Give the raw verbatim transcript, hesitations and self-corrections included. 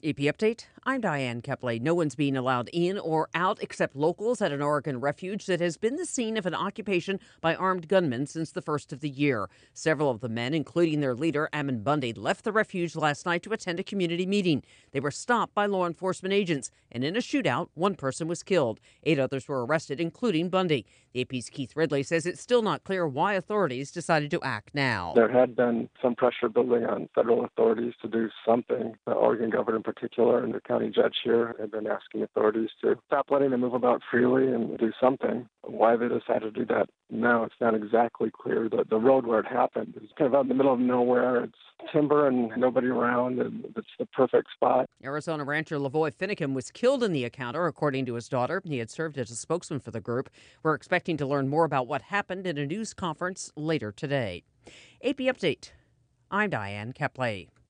A P Update, I'm Diane Kepley. No one's being allowed in or out except locals at an Oregon refuge that has been the scene of an occupation by armed gunmen since the first of the year. Several of the men, including their leader, Ammon Bundy, left the refuge last night to attend a community meeting. They were stopped by law enforcement agents, and in a shootout, one person was killed. Eight others were arrested, including Bundy. The A P's Keith Ridley says it's still not clear why authorities decided to act now. There had been some pressure building on federal authorities to do something. The Oregon governor in particular and the county judge here have been asking authorities to stop letting them move about freely and do something. Why they decided to do that now, it's not exactly clear. The, the road where it happened is kind of out in the middle of nowhere. It's timber and nobody around, and it's the perfect spot. Arizona rancher Lavoy Finicum was killed in the encounter, according to his daughter. He had served as a spokesman for the group. We're expecting to learn more about what happened in a news conference later today. A P Update. I'm Diane Kepley.